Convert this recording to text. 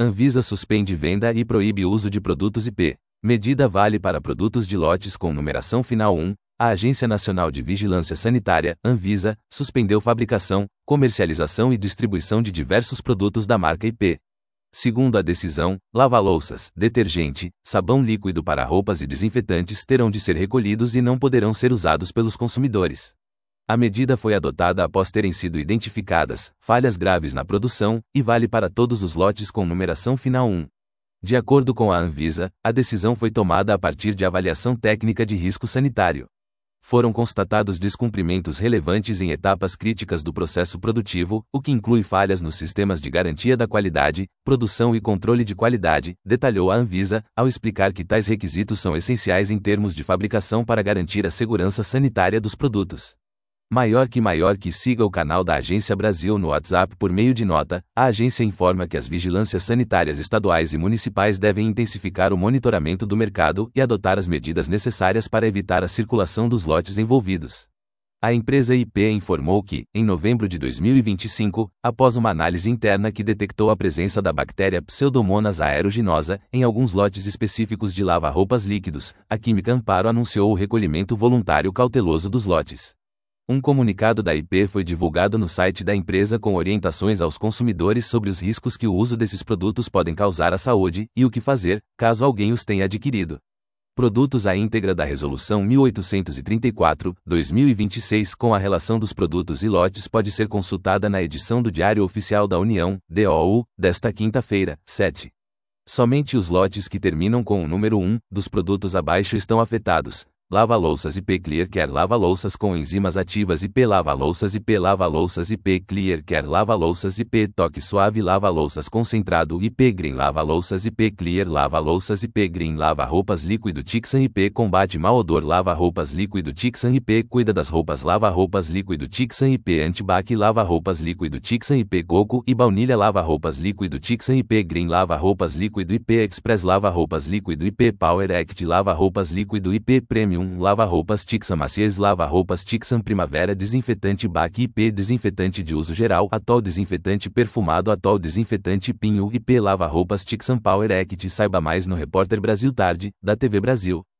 Anvisa suspende venda e proíbe uso de produtos IP. Medida vale para produtos de lotes com numeração final 1. A Agência Nacional de Vigilância Sanitária, Anvisa, suspendeu fabricação, comercialização e distribuição de diversos produtos da marca IP. Segundo a decisão, lava-louças, detergente, sabão líquido para roupas e desinfetantes terão de ser recolhidos e não poderão ser usados pelos consumidores. A medida foi adotada após terem sido identificadas falhas graves na produção e vale para todos os lotes com numeração final 1. De acordo com a Anvisa, a decisão foi tomada a partir de avaliação técnica de risco sanitário. Foram constatados descumprimentos relevantes em etapas críticas do processo produtivo, o que inclui falhas nos sistemas de garantia da qualidade, produção e controle de qualidade, detalhou a Anvisa, ao explicar que tais requisitos são essenciais em termos de fabricação para garantir a segurança sanitária dos produtos. Maior que siga o canal da Agência Brasil no WhatsApp por meio de nota. A agência informa que as vigilâncias sanitárias estaduais e municipais devem intensificar o monitoramento do mercado e adotar as medidas necessárias para evitar a circulação dos lotes envolvidos. A empresa IP informou que, em novembro de 2025, após uma análise interna que detectou a presença da bactéria Pseudomonas aeruginosa em alguns lotes específicos de lava-roupas líquidos, a Química Amparo anunciou o recolhimento voluntário cauteloso dos lotes. Um comunicado da IP foi divulgado no site da empresa com orientações aos consumidores sobre os riscos que o uso desses produtos podem causar à saúde e o que fazer, caso alguém os tenha adquirido. Produtos. A íntegra da Resolução 1834/2026 com a relação dos produtos e lotes pode ser consultada na edição do Diário Oficial da União, DOU, desta quinta-feira, 7. Somente os lotes que terminam com o número 1 dos produtos abaixo estão afetados. Lava-louças IP Clear Care lava-louças com enzimas ativas IP lava-louças IP lava-louças IP Clear Care lava-louças IP Toque Suave lava-louças concentrado IP Green lava-louças IP Clear lava-louças IP Green lava-roupas líquido Tixan IP Combate mau odor lava-roupas líquido Tixan IP Cuida das roupas lava-roupas líquido Tixan IP Antibac lava-roupas líquido Tixan IP Coco e baunilha lava-roupas líquido Tixan IP Green lava-roupas líquido IP Express lava-roupas líquido IP Power Act lava-roupas líquido IP Premium lava-roupas Tixan Maciez lava-roupas Tixan Primavera desinfetante BAC IP desinfetante de uso geral Atol desinfetante perfumado Atol desinfetante Pinho IP lava-roupas Tixan Power Act. Saiba mais no Repórter Brasil Tarde, da TV Brasil.